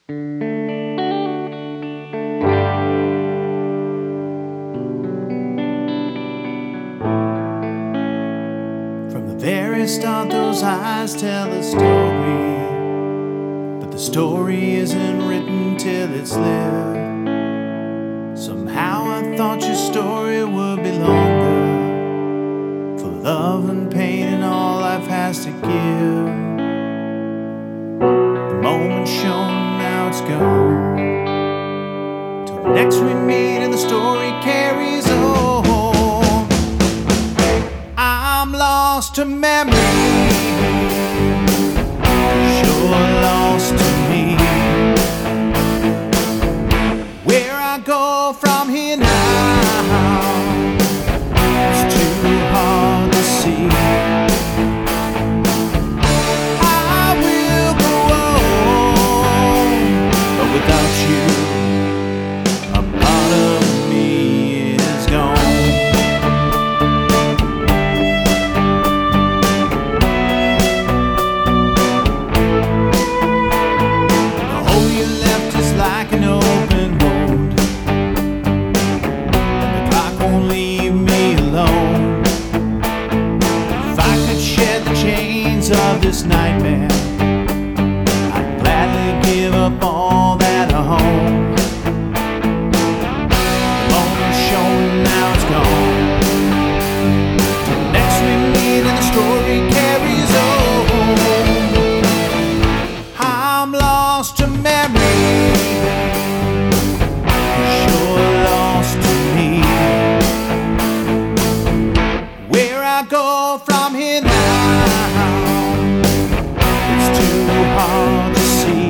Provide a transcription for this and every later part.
From the very start, those eyes tell a story, but the story isn't written till it's lived. Somehow I thought your story would be longer, for love and pain and all life has to give. The moment's shown, now it's gone. Till next we meet and the story carries on. I'm lost to memory, sure lost to me. Where I go from here now, it's too hard to see. I will go on, but without you, a part of me is gone. The hole you left is like an open wound, and the clock won't leave me alone. If I could shed the chains of this nightmare, I'd gladly give up all that I own. The moment's shown, now it's gone. Till next we meet and the story carries on. I'm lost to memory, sure lost to me. Where I go from here now, it's too hard to see.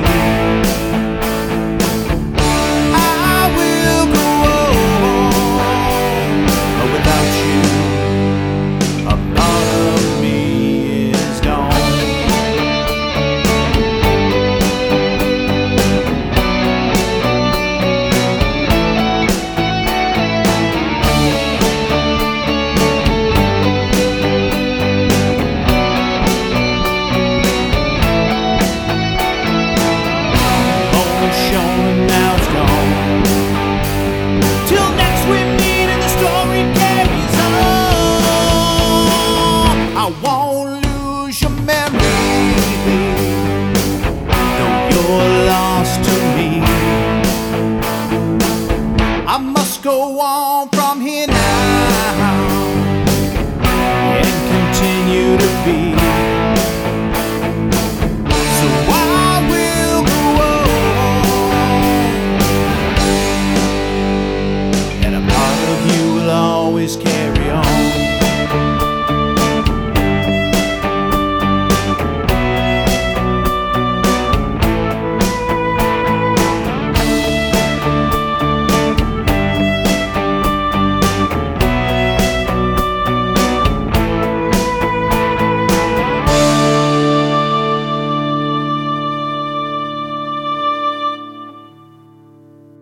I will go on, but without you, a part of me is gone. Moment's shown and now it's gone. Till next we meet and the story carries on. I won't lose your memory, though you're lost to me. I must go on